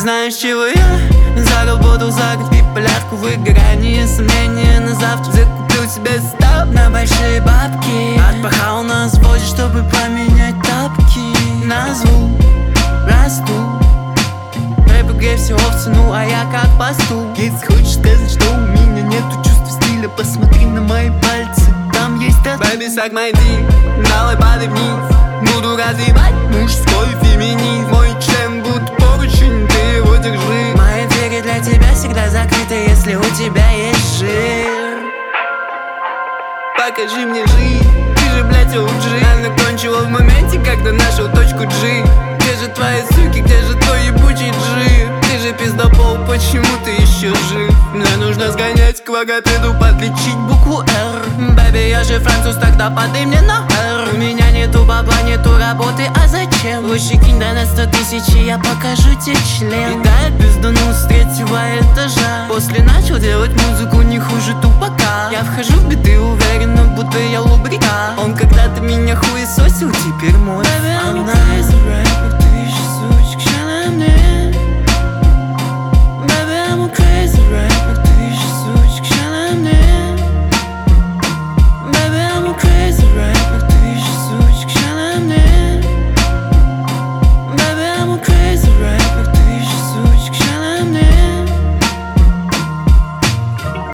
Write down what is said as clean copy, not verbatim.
Знаешь, чего я заработал за год биполярку, выгорание, сомнения на завтра. Закупил себе стаб на большие бабки, отпахал на взводе, чтобы поменять тапки. На звук расту, рэп-игре все в цену, а я как пасту. Если хочешь сказать, что у меня нету чувства стиля, посмотри на мои пальцы, там есть тату. Baby, suck my dick, давай падай вниз. Буду развивать мужской феминизм. Мой член будто поручень, ты его держи. Мои двери для тебя всегда закрыты, если у тебя есть жир. Покажи мне жизнь, ты же, блядь, OG. Она кончила в моменте, когда нашел точку G. Где же твои суки, где же твой ебучий жир? Ты же пиздобол, почему ты еще жив? Мне нужно сгонять к логопеду, подлечить букву R. Бэби, я же француз, тогда подай мне на R. У меня нету бабла, нету работы, а зачем? Лучше кинь на 100 000, я покажу тебе член. И дай пиздану с 3-го этажа. После начал делать музыку не хуже тупака. Я вхожу в биты уверенно, будто я лубрика. Он когда-то меня хуесосил, теперь мой.